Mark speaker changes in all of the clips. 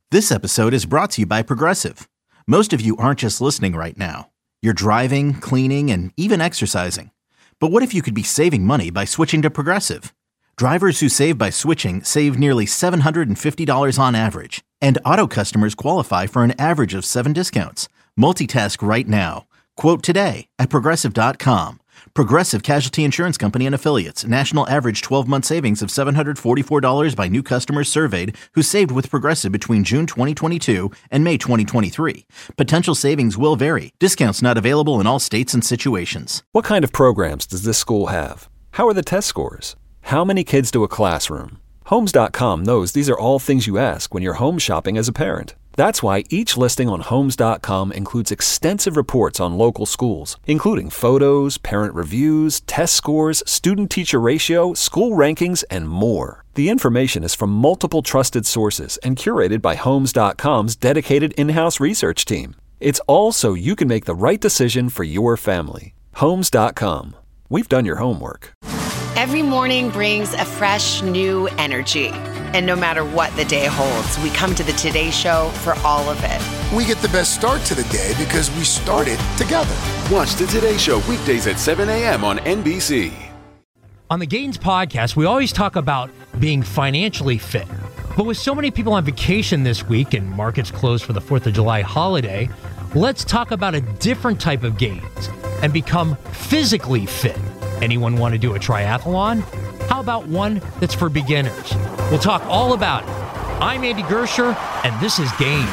Speaker 1: This episode is brought to you by Progressive. Most of you aren't just listening right now. You're driving, cleaning, and even exercising. But what if you could be saving money by switching to Progressive? Drivers who save by switching save nearly $750 on average. And auto customers qualify for an average of 7 discounts. Multitask right now. Quote today at Progressive.com. Progressive Casualty Insurance Company and Affiliates. National average 12-month savings of $744 by new customers surveyed who saved with Progressive between June 2022 and May 2023. Potential savings will vary. Discounts not available in all states and situations.
Speaker 2: What kind of programs does this school have? How are the test scores? How many kids do a classroom? Homes.com knows these are all things you ask when you're home shopping as a parent. That's why each listing on Homes.com includes extensive reports on local schools, including photos, parent reviews, test scores, student-teacher ratio, school rankings, and more. The information is from multiple trusted sources and curated by Homes.com's dedicated in-house research team. It's all so you can make the right decision for your family. Homes.com. We've done your homework.
Speaker 3: Every morning brings a fresh, new energy. And no matter what the day holds, we come to the Today Show for all of it.
Speaker 4: We get the best start to the day because we started together.
Speaker 5: Watch the Today Show weekdays at 7 a.m. on NBC.
Speaker 6: On the Gains podcast, we always talk about being financially fit. But with so many people on vacation this week and markets closed for the 4th of July holiday, let's talk about a different type of gains and become physically fit. Anyone want to do a triathlon? How about one that's for beginners? We'll talk all about it. I'm Andy Gersher, and this is Gains.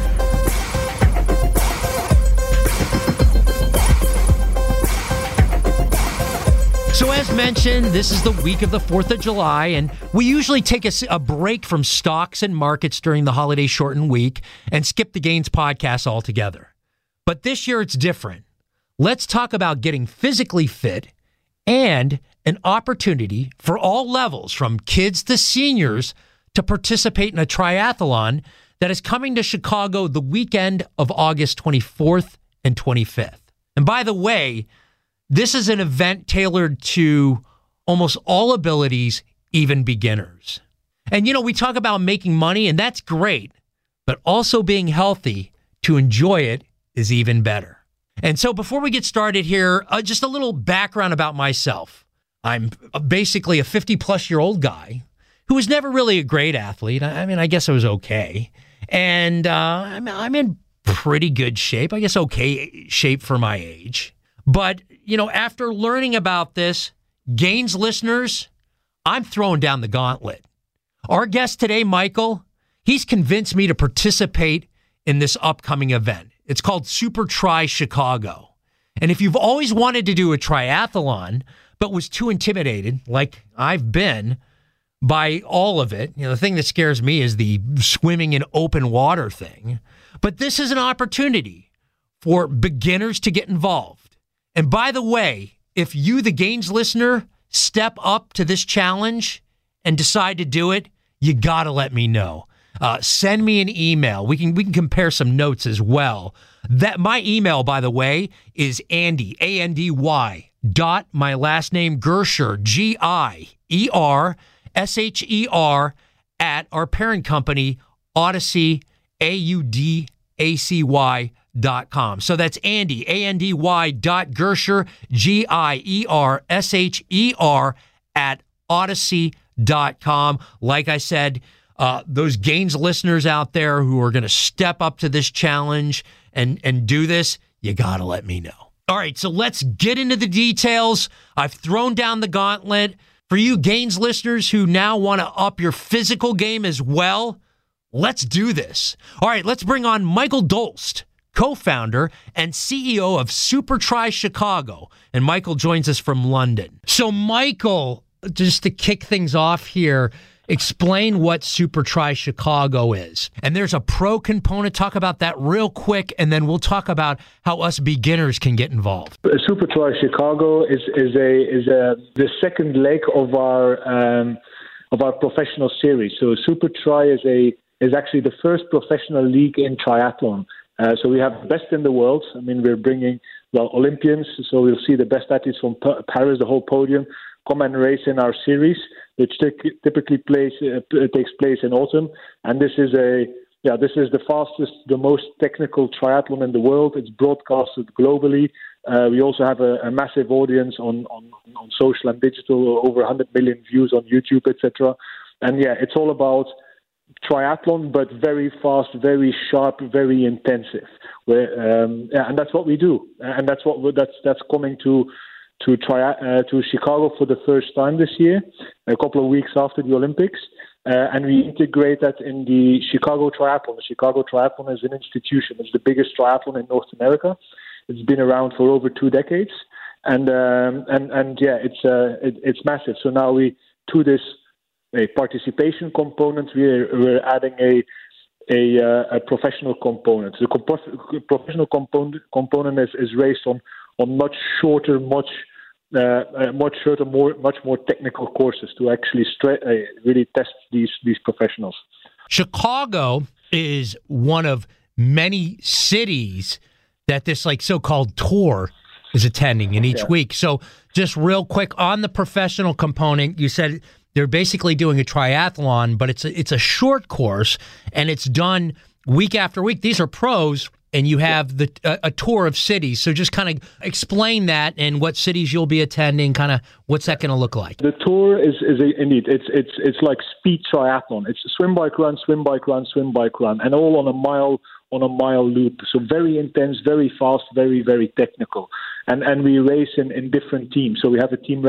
Speaker 6: So as mentioned, this is the week of the 4th of July, and we usually take a break from stocks and markets during the holiday shortened week and skip the Gains podcast altogether. But this year it's different. Let's talk about getting physically fit and an opportunity for all levels, from kids to seniors, to participate in a triathlon that is coming to Chicago the weekend of August 24th and 25th. And by the way, this is an event tailored to almost all abilities, even beginners. And, we talk about making money, and that's great, but also being healthy to enjoy it is even better. And so before we get started here, just a little background about myself. I'm basically a 50-plus-year-old guy who was never really a great athlete. I guess I was okay. And I'm in pretty good shape. I guess okay shape for my age. But, after learning about this, Gains listeners, I'm throwing down the gauntlet. Our guest today, Michael, he's convinced me to participate in this upcoming event. It's called Super Tri Chicago. And if you've always wanted to do a triathlon, but was too intimidated, like I've been, by all of it, the thing that scares me is the swimming in open water thing. But this is an opportunity for beginners to get involved. And by the way, if you, the Gains listener, step up to this challenge and decide to do it, you got to let me know. Send me an email. We can compare some notes as well. That my email, by the way, is Andy, A-N-D-Y, dot my last name, Gersher, G-I-E-R-S-H-E-R, at our parent company, Audacy, AUDACY.com. So that's Andy, A-N-D-Y dot Gersher, G-I-E-R-S-H-E-R, at Audacy.com. Like I said, those Gains listeners out there who are going to step up to this challenge and do this, you got to let me know. All right, so let's get into the details. I've thrown down the gauntlet. For you Gains listeners who now want to up your physical game as well, let's do this. All right, let's bring on Michael Dolst, co-founder and CEO of Super Tri Chicago. And Michael joins us from London. So Michael, just to kick things off here, explain what Super Tri Chicago is. And there's a pro component. Talk about that real quick, and then we'll talk about how us beginners can get involved.
Speaker 7: Super Tri Chicago is the second leg of our professional series. So Super Tri is actually the first professional league in triathlon. So we have the best in the world. I mean, we're bringing Olympians. So we'll see the best athletes from Paris, the whole podium, come and race in our series, which typically takes place in autumn. And this is a this is the fastest, the most technical triathlon in the world. It's broadcasted globally. We also have a massive audience on social and digital, over 100 million views on YouTube, etc. And it's all about triathlon, but very fast, very sharp, very intensive. And that's what we do, and that's coming to Chicago for the first time this year, a couple of weeks after the Olympics. And we integrate that in the Chicago Triathlon. The Chicago Triathlon is an institution. It's the biggest triathlon in North America. It's been around for over 2 decades, and it's massive. So now to this participation component, we're adding a professional component. The professional component is raised on much shorter, much more technical courses to actually really test these professionals.
Speaker 6: Chicago is one of many cities that this so-called tour is attending in each week. So just real quick on the professional component, you said they're basically doing a triathlon, but it's a short course and it's done week after week. These are pros, and you have a tour of cities. So just kind of explain that and what cities you'll be attending. Kind of what's that going to look like?
Speaker 7: The tour is indeed it's like speed triathlon. It's swim, bike, run, swim, bike, run, swim, bike, run, and all on a mile loop. So very intense, very fast, very, very technical. And we race in different teams. So we have a team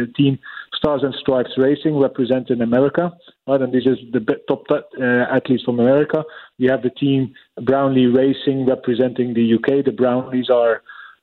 Speaker 7: Stars and Stripes Racing representing America, right? And this is the top athletes from America. We have the team Brownlee Racing representing the UK. The Brownlees are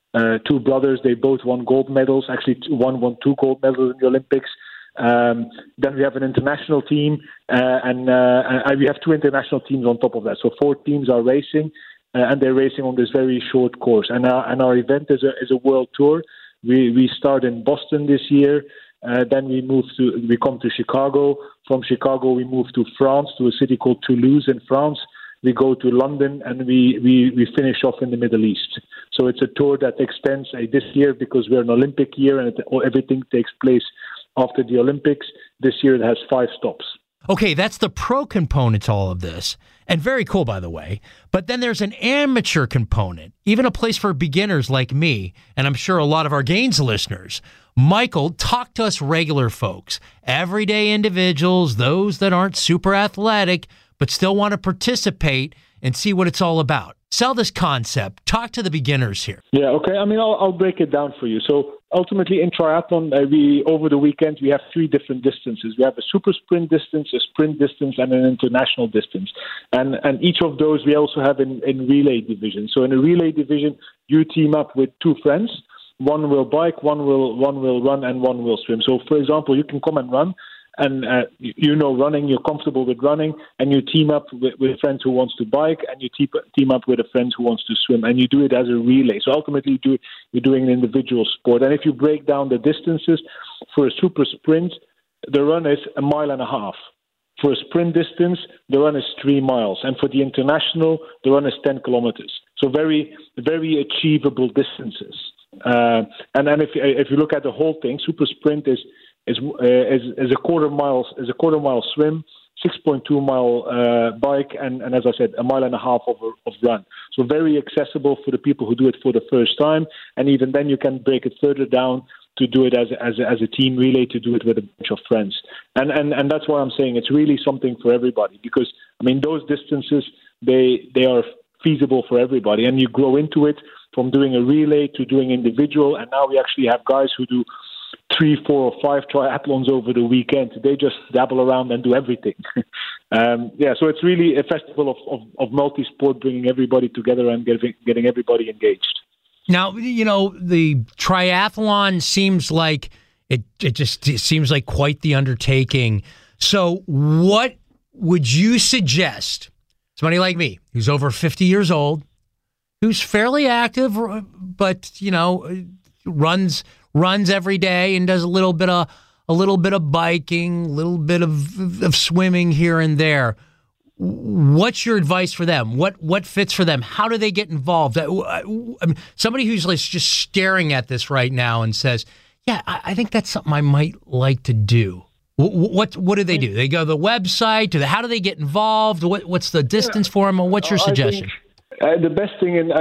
Speaker 7: 2 brothers. They both won gold medals. Actually, one won 2 gold medals in the Olympics. Then we have an international team, and we have 2 international teams on top of that. So 4 teams are racing, and they're racing on this very short course. And our event is a world tour. We start in Boston this year. Then we come to Chicago. From Chicago, we move to France, to a city called Toulouse in France. We go to London, and we finish off in the Middle East. So it's a tour that extends this year, because we're an Olympic year and everything takes place after the Olympics. This year it has 5 stops.
Speaker 6: Okay, that's the pro component to all of this. And very cool, by the way. But then there's an amateur component, even a place for beginners like me, and I'm sure a lot of our Gains listeners. Michael, talk to us regular folks, everyday individuals, those that aren't super athletic, but still want to participate and see what it's all about. Sell this concept. Talk to the beginners here.
Speaker 7: Yeah, okay. I mean, I'll break it down for you. So ultimately in triathlon, over the weekend, we have 3 different distances. We have a super sprint distance, a sprint distance, and an international distance. And each of those we also have in relay division. So in a relay division, you team up with 2 friends. One will bike, one will run, and one will swim. So, for example, you can come and run, and running, you're comfortable with running, and you team up with friends who wants to bike, and you team up with a friend who wants to swim, and you do it as a relay. So ultimately, you're doing an individual sport. And if you break down the distances, for a super sprint, the run is 1.5 miles. For a sprint distance, the run is 3 miles, and for the international, the run is 10 kilometers. So very, very achievable distances. And then if you look at the whole thing, super sprint is a quarter mile swim, 6.2 mile bike, and as I said, 1.5 miles of run. So very accessible for the people who do it for the first time, and even then you can break it further down to do it as a team relay, to do it with a bunch of friends, and that's why I'm saying it's really something for everybody, because I mean those distances they are feasible for everybody, and you grow into it from doing a relay to doing individual, and now we actually have guys who do 3, 4, or 5 triathlons over the weekend. They just dabble around and do everything. So it's really a festival of multi-sport, bringing everybody together and getting everybody engaged.
Speaker 6: Now, the triathlon seems like it seems like quite the undertaking. So what would you suggest somebody like me, who's over 50 years old, who's fairly active, but, runs every day and does a little bit of biking, a little bit of swimming here and there. What's your advice for them? What fits for them? How do they get involved? I mean, somebody who's just staring at this right now and says, yeah, I think that's something I might like to do. What do they do? They go to the website? How do they get involved? What's the distance for them? What's your suggestion?
Speaker 7: The best thing, and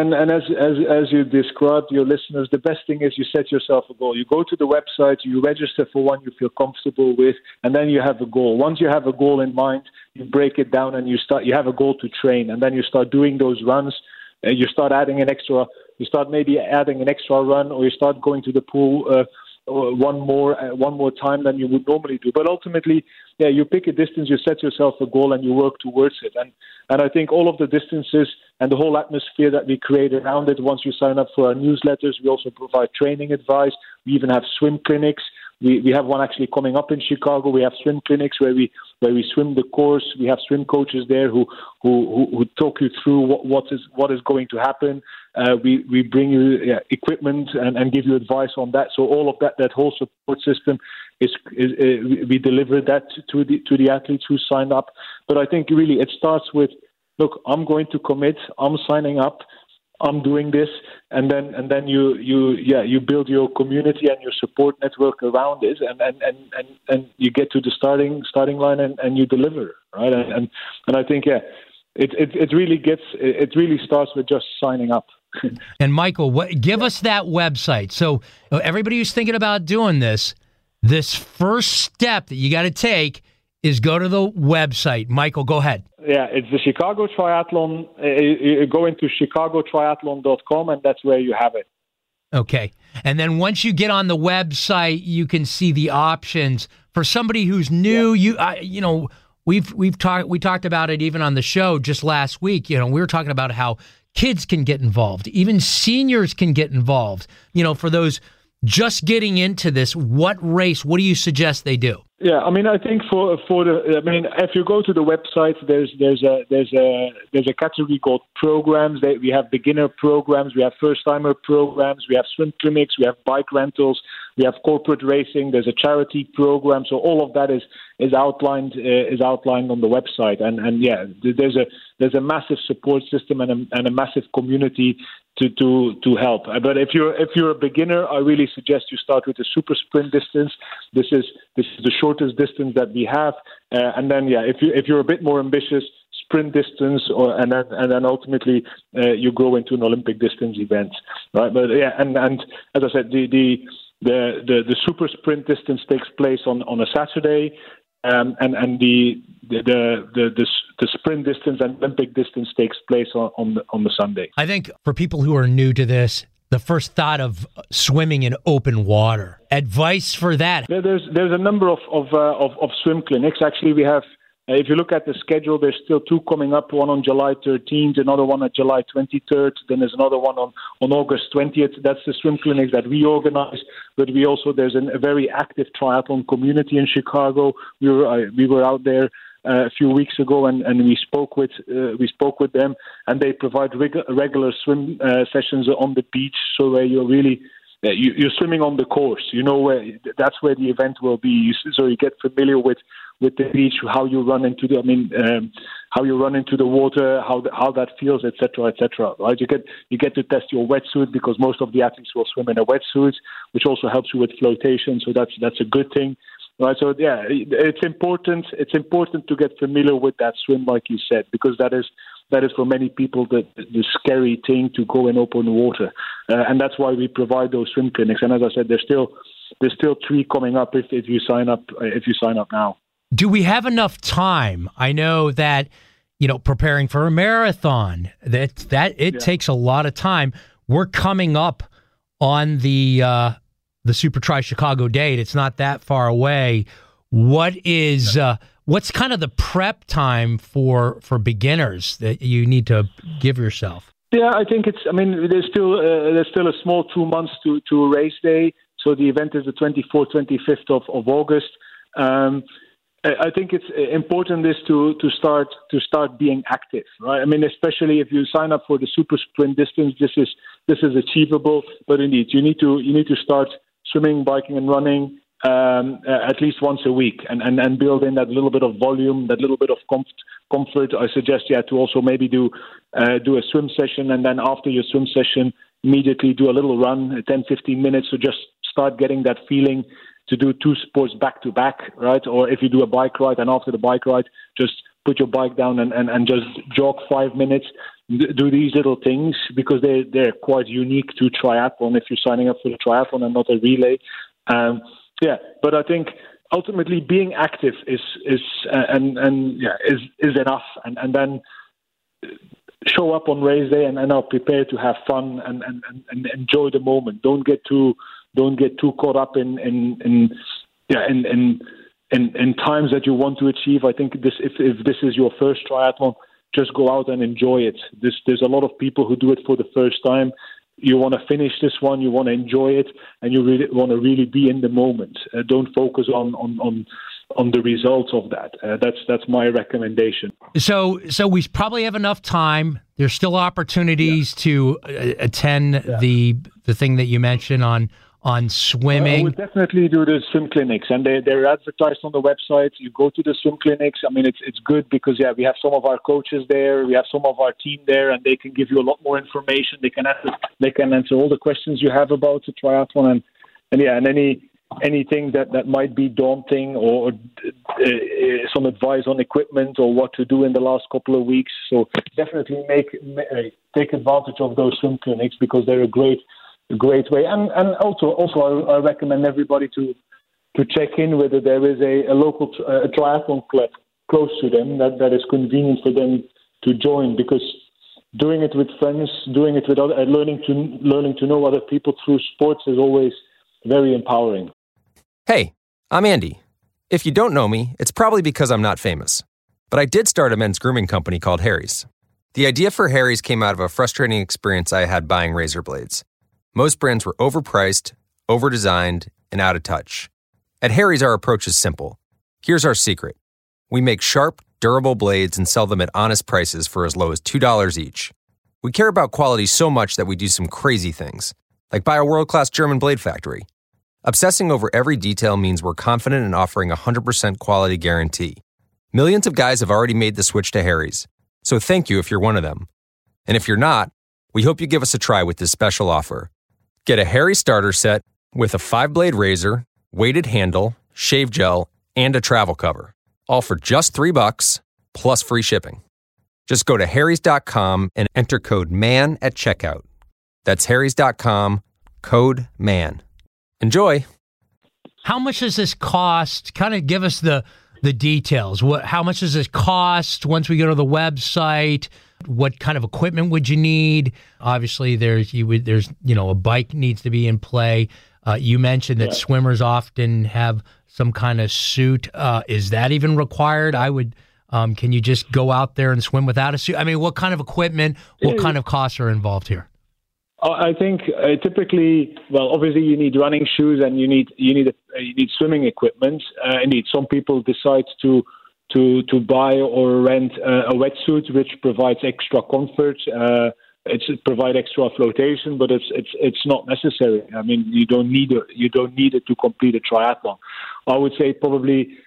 Speaker 7: as you described, your listeners, the best thing is you set yourself a goal. You go to the website, you register for one you feel comfortable with, and then you have a goal. Once you have a goal in mind, you break it down and you have a goal to train, and then you start doing those runs. You start adding an extra. You start maybe adding an extra run, or you start going to the pool one more time than you would normally do. But ultimately, you pick a distance, you set yourself a goal, and you work towards it. And I think all of the distances and the whole atmosphere that we create around it, once you sign up for our newsletters, we also provide training advice. We even have swim clinics. We have one actually coming up in Chicago. We have swim clinics where we swim the course. We have swim coaches there who talk you through what is going to happen. We bring you equipment and give you advice on that. So all of that whole support system is we deliver that to the athletes who sign up. But I think really it starts with, look, I'm going to commit. I'm signing up. I'm doing this, and then you build your community and your support network around it, and you get to the starting line and you deliver, right? And I think it really starts with just signing up.
Speaker 6: And Michael, give us that website. So everybody who's thinking about doing this first step that you got to take is go to the website. Michael, go ahead.
Speaker 7: Yeah, it's the Chicago Triathlon. You go into chicagotriathlon.com, and that's where you have it.
Speaker 6: Okay. And then once you get on the website, you can see the options. For somebody who's new, we talked about it even on the show just last week. We were talking about how kids can get involved. Even seniors can get involved. For those just getting into this, what do you suggest they do?
Speaker 7: Yeah, I mean, I think if you go to the website, there's a category called programs. We have beginner programs, we have first timer programs, we have swim clinics, we have bike rentals, we have corporate racing. There's a charity program. So all of that is outlined on the website. And there's a massive support system and a massive community to help. But if you're a beginner, I really suggest you start with a super sprint distance. This is the shortest distance that we have. And then if you're a bit more ambitious, sprint distance, and then ultimately you grow into an Olympic distance event, right? But and as I said, the super sprint distance takes place on a Saturday, and the sprint distance and Olympic distance takes place on the Sunday.
Speaker 6: I think for people who are new to this, the first thought of swimming in open water, advice for that.
Speaker 7: There's a number of swim clinics. Actually, we have. If you look at the schedule, there's still two coming up, one on July 13th, another one on July 23rd, then there's another one on August 20th. That's the swim clinics that we organize, but there's a very active triathlon community in Chicago. We were out there a few weeks ago, and we spoke with them, and they provide regular swim sessions on the beach, so where you're really you're swimming on the course. That's where the event will be. So you get familiar with the beach, how you run into the water, how that feels, etc., etc. Right? You get to test your wetsuit because most of the athletes will swim in a wetsuit, which also helps you with flotation. So that's a good thing. Right, so it's important. It's important to get familiar with that swim, like you said, because that is for many people the scary thing to go in open water, and that's why we provide those swim clinics. And as I said, there's still 3 coming up if you sign up now.
Speaker 6: Do we have enough time? I know that preparing for a marathon that it takes a lot of time. We're coming up on the Super Tri Chicago date. It's not that far away. What's kind of the prep time for beginners that you need to give yourself?
Speaker 7: Yeah, I think there's still a small 2 months to a race day. So the event is the 24th, 25th of August. I think it's important to start being active, right? I mean, especially if you sign up for the super sprint distance, this is achievable. But indeed, you need to start swimming, biking, and running at least once a week, and build in that little bit of volume, that little bit of comfort. I suggest to also maybe do a swim session, and then after your swim session, immediately do a little run, 10-15 minutes, to just start getting that feeling to do two sports back to back, right? Or if you do a bike ride and after the bike ride, just put your bike down and just jog 5 minutes. Do these little things because they're quite unique to triathlon if you're signing up for the triathlon and not a relay. But I think ultimately being active is enough, and then show up on race day and are prepared to have fun and enjoy the moment. Don't get too caught up in times that you want to achieve. I think if this is your first triathlon, just go out and enjoy it. There's a lot of people who do it for the first time. You want to finish this one, you want to enjoy it, and you really want to really be in the moment. Don't focus on the results of that. That's my recommendation.
Speaker 6: So we probably have enough time. There's still opportunities to attend the thing that you mentioned on swimming.
Speaker 7: I would definitely do the swim clinics, and they're advertised on the website. You go to the swim clinics. I mean, it's good because we have some of our coaches there, we have some of our team there, and they can give you a lot more information. They can answer all the questions you have about the triathlon, and anything that might be daunting or some advice on equipment or what to do in the last couple of weeks. So definitely take advantage of those swim clinics because they're a great way. And also I recommend everybody to check in whether there is a local triathlon club close to them that is convenient for them to join, because doing it with friends, doing it with other, learning to know other people through sports is always very empowering.
Speaker 8: Hey, I'm Andy. If you don't know me, it's probably because I'm not famous. But I did start a men's grooming company called Harry's. The idea for Harry's came out of a frustrating experience I had buying razor blades. Most brands were overpriced, overdesigned, and out of touch. At Harry's, our approach is simple. Here's our secret. We make sharp, durable blades and sell them at honest prices for as low as $2 each. We care about quality so much that we do some crazy things, like buy a world-class German blade factory. Obsessing over every detail means we're confident in offering a 100% quality guarantee. Millions of guys have already made the switch to Harry's, so thank you if you're one of them. And if you're not, we hope you give us a try with this special offer. Get a Harry's starter set with a 5-blade razor, weighted handle, shave gel, and a travel cover, all for just $3 plus free shipping. Just go to harrys.com and enter code MAN at checkout. That's harrys.com, code MAN. Enjoy.
Speaker 6: How much does this cost? Kind of give us the details. How much does this cost once we go to the website? What kind of equipment would you need? Obviously, there's a bike needs to be in play. You mentioned that swimmers often have some kind of suit. Is that even required? Can you just go out there and swim without a suit? I mean, what kind of equipment, what kind of costs are involved here?
Speaker 7: I think typically, obviously you need running shoes and you need swimming equipment. Indeed, some people decide to buy or rent a wetsuit, which provides extra comfort. It provides extra flotation, but it's not necessary. I mean, you don't need it to complete a triathlon. I would say probably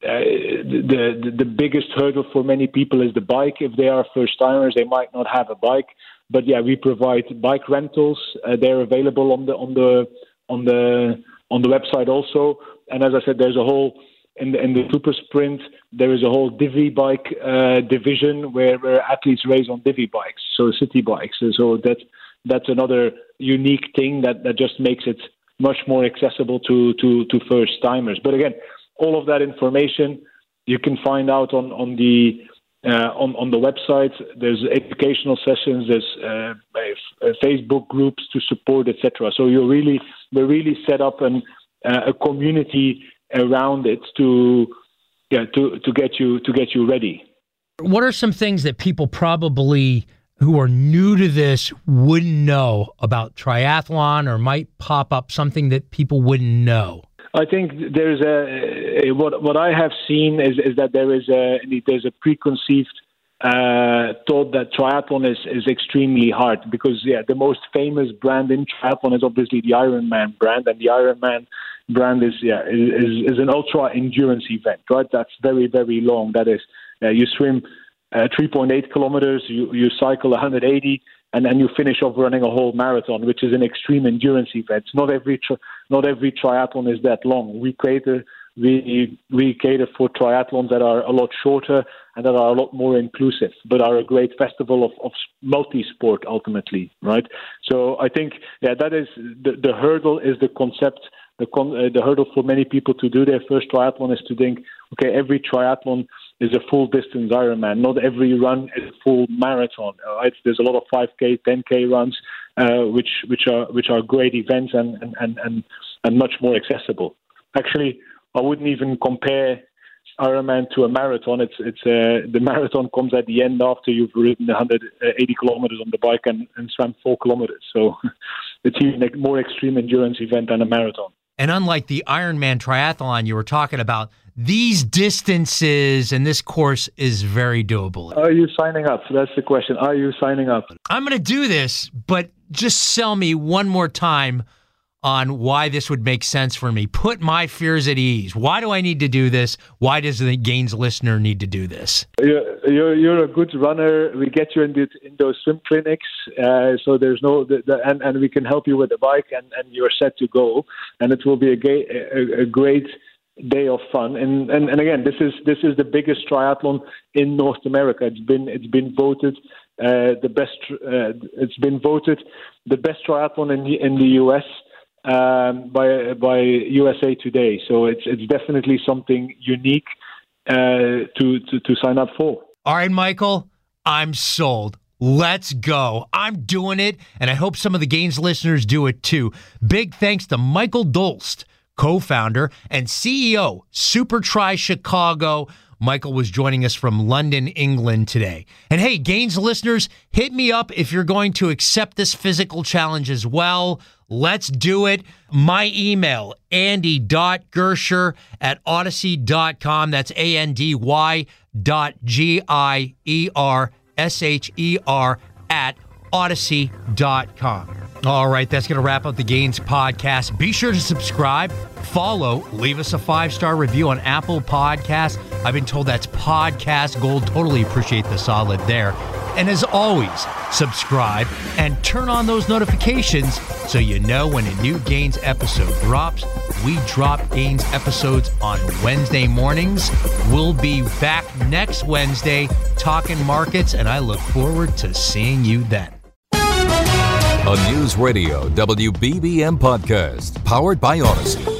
Speaker 7: the biggest hurdle for many people is the bike. If they are first timers, they might not have a bike. But we provide bike rentals. They're available on the website also. And as I said, there's a whole in the Super Sprint. There is a whole Divi bike division where athletes race on Divi bikes, so city bikes. So that's another unique thing that just makes it much more accessible to first timers. But again, all of that information you can find out on the website. There's educational sessions, there's Facebook groups to support, etc. So we're really set up a community around it to get you ready.
Speaker 6: What are some things that people probably who are new to this wouldn't know about triathlon, or might pop up something that people wouldn't know?
Speaker 7: I think there's what I have seen is that there's a preconceived thought that triathlon is extremely hard, because the most famous brand in triathlon is obviously the Ironman brand, and the Ironman brand is an ultra endurance event, right? That's very, very long. That is, you swim 3.8 kilometers, you cycle 180, and you finish off running a whole marathon, which is an extreme endurance event. Not every triathlon is that long. We cater for triathlons that are a lot shorter and that are a lot more inclusive, but are a great festival of multi-sport ultimately, right? So I think, that is the hurdle is the concept. The hurdle for many people to do their first triathlon is to think, okay, every triathlon is a full distance Ironman. Not every run is a full marathon. Right? There's a lot of 5K, 10K runs, which are great events and much more accessible. Actually, I wouldn't even compare Ironman to a marathon. It's the marathon comes at the end after you've ridden 180 kilometers on the bike and swam 4 kilometers. So it's even a more extreme endurance event than a marathon.
Speaker 6: And unlike the Ironman triathlon you were talking about, these distances and this course is very doable.
Speaker 7: Are you signing up? That's the question. Are you signing up?
Speaker 6: I'm going to do this, but just sell me one more time on why this would make sense for me. Put my fears at ease. Why do I need to do this? Why does the Gains listener need to do this?
Speaker 7: You're a good runner. We get you in those swim clinics, so there's and we can help you with the bike, and you're set to go. And it will be a great day of fun. And again, this is the biggest triathlon in North America. It's been voted the best. It's been voted the best triathlon in the U.S. By USA Today. So it's definitely something unique to sign up for.
Speaker 6: All right, Michael, I'm sold. Let's go. I'm doing it, and I hope some of the Gains listeners do it too. Big thanks to Michael Dolst, co-founder and CEO, Super Tri Chicago. Michael was joining us from London, England today. And hey, Gains listeners, hit me up if you're going to accept this physical challenge as well. Let's do it. My email, andy.gersher@odyssey.com. That's andy.gersher@odyssey.com. All right, that's going to wrap up the Gains podcast. Be sure to subscribe, follow, leave us a 5-star review on Apple Podcasts. I've been told that's podcast gold. Totally appreciate the solid there. And as always, subscribe and turn on those notifications so you know when a new Gains episode drops. We drop Gains episodes on Wednesday mornings. We'll be back next Wednesday talking markets, and I look forward to seeing you then.
Speaker 9: A News Radio WBBM podcast powered by Odyssey.